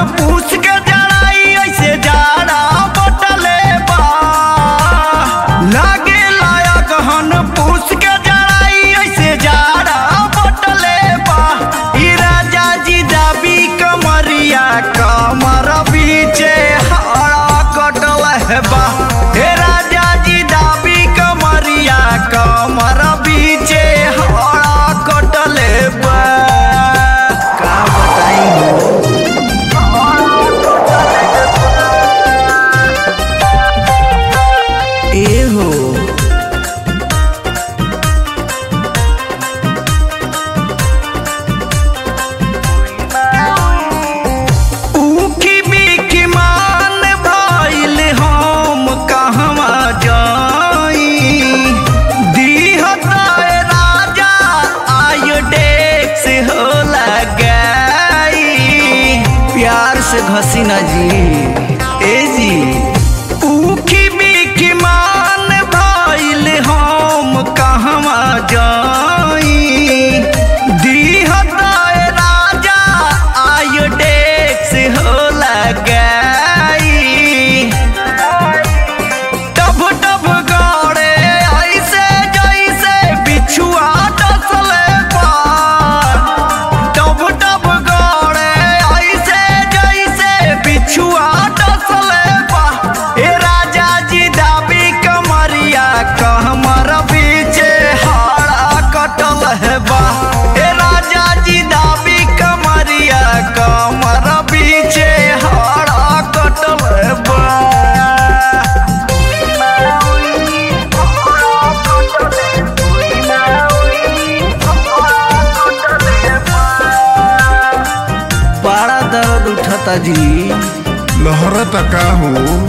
पूछ के जड़ाई ऐसे जाड़ा बटले बा लागे लाया गहन पूछ के जड़ाई ऐसे जाड़ा बटले बा ई राजा जी दाबी कमरिया कमर बीचे हाड़ा कटल बा हे राजा जी दाबी कमरिया कमर बीचे हाड़ा कटल बा का बताई एहो ऊखी बिखी मान भइल हम कहवा जाई दीहत राजा आयोडेक्स हो लगाई प्यार से घसीना जी ए जी ऊखी बिखी मान भइल हम कहवा जाई दीहत राजा आयोडेक्स हो लगाई टब टब गड़े ऐसे जैसे बिछुआ डसले पार टब टब गड़े ऐसे जैसे बिछुआ डसले पा ए राजा जी दाबी कमरिया कहमर बीचे हाड़ा कटल है बा ए राजा जी दाबी कमरिया कमर बीचे हाड़ा कटल है बा बड़ा दर्द उठता जी लहरता का हो।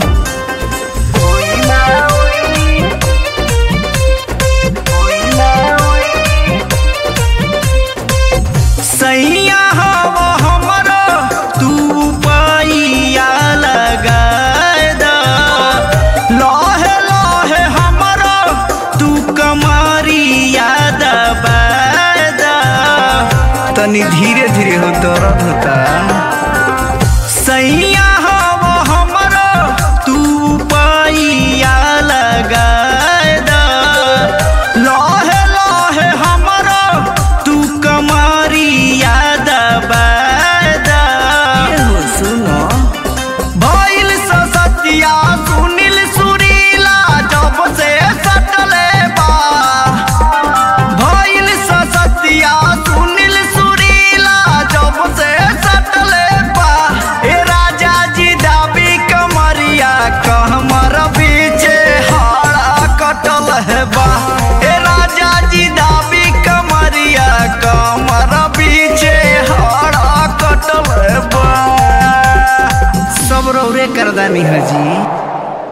सैया हवा हमरो तू पैया लगाए द लहे लहे हमरो तू कमरिया दबाए द तनी धीरे धीरे हो दर्द होता सैया हवा हमरो तू पैया लगाए द लहे लहे हमरो तू कमरिया दबाए द सुनो भइल ससतिया सुनील सुरीला जब से सटले बा भइल ससतिया सुनील सुरीला जब से सटले बा ए राजा जी दाबी कमरिया कहमर बीचे हाड़ा कटल है बा ए राजा जी दाबी कमरिया कमर बीचे हाड़ा कटल है बा सब रौरे करदानी हजी।